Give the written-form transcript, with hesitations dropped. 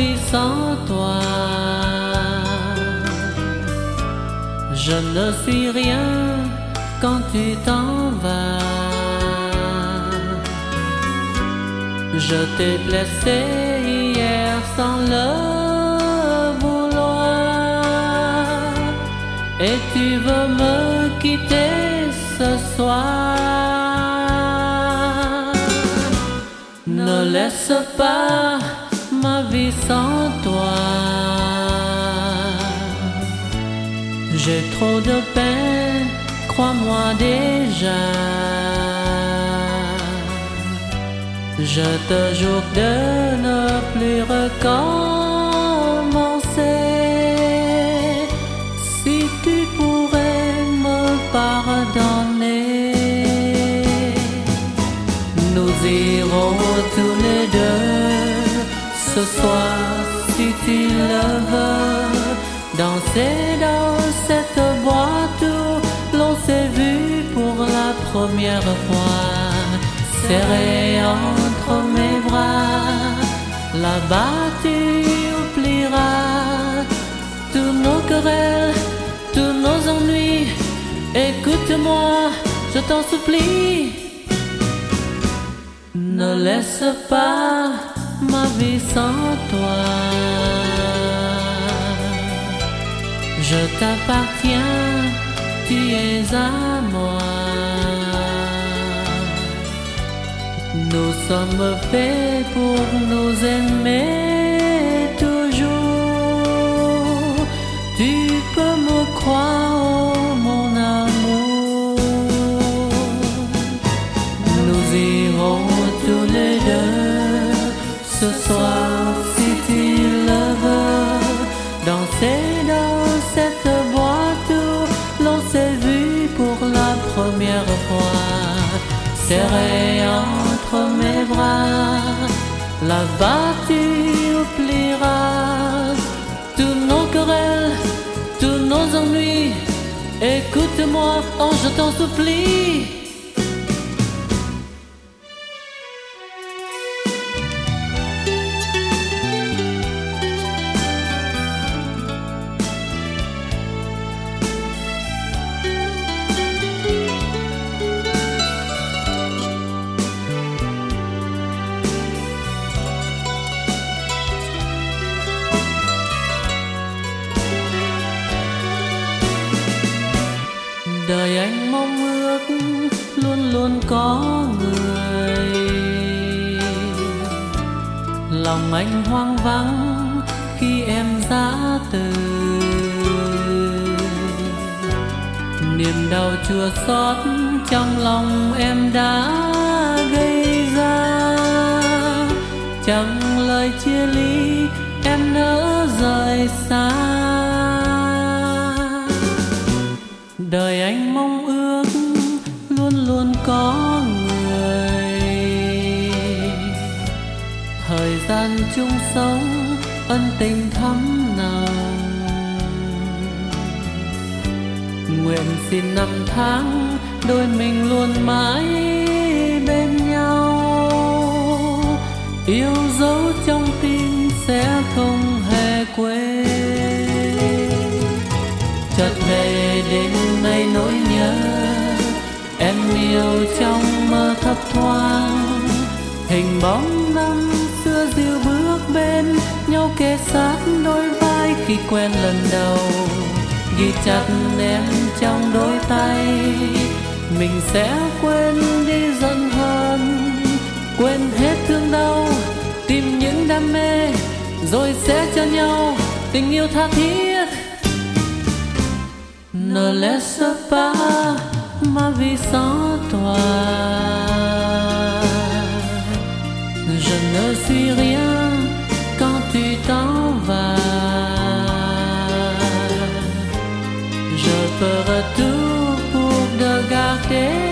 vie sans toi. Je ne suis rien quand tu t'en vas. Je t'ai blessé hier sans le vouloir, et tu veux me quitter ce soir. Ne laisse pas ma vie sans toi. J'ai trop de peine, crois-moi déjà. Je te jure de ne plus recommencer. Si tu pourrais me pardonner, nous irons tous les deux ce soir, si tu le veux, danser dans cette boîte où l'on s'est vu pour la première fois. Serré entre mes bras, là-bas tu oublieras tous nos querelles, tous nos ennuis. Écoute-moi, je t'en supplie, ne laisse pas ma vie sans toi. Je t'appartiens, tu es à moi. Nous sommes faits pour nous aimer toujours. Tu peux me croire, oh mon amour. Nous irons tous les deux ce soir, si tu le veux, danser dans cette boîte où l'on s'est vu pour la première fois. Serré entre mes bras, là-bas tu oublieras tous nos querelles, tous nos ennuis. Écoute-moi, oh je t'en supplie. Đời anh mong ước luôn luôn có người, lòng anh hoang vắng khi em giã từ. Niềm đau chua xót trong lòng em đã gây ra, chẳng lời chia ly em nỡ rời xa. Đời anh mong ước luôn luôn có người, thời gian chung sống ân tình thắm nồng. Nguyện xin năm tháng đôi mình luôn mãi bên nhau, yêu dấu trong tim sẽ không hề quên. Chợt về đêm nay nỗi nhớ em yêu trong mơ thấp thoáng, hình bóng năm xưa dìu bước bên nhau kề sát đôi vai khi quen lần đầu. Ghi chặt em trong đôi tay, mình sẽ quên đi giận hờn, quên hết thương đau, tìm những đam mê rồi sẽ cho nhau tình yêu tha thiết. Ne laisse pas ma vie sans toi. Je ne suis rien quand tu t'en vas. Je ferai tout pour te garder